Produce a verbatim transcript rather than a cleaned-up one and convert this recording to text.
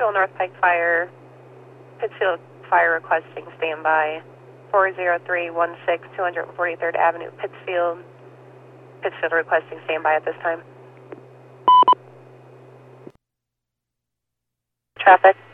Central North Pike Fire, Pittsfield Fire requesting standby. four zero three one six, two forty-third Avenue, Pittsfield. Pittsfield requesting standby at this time. Traffic.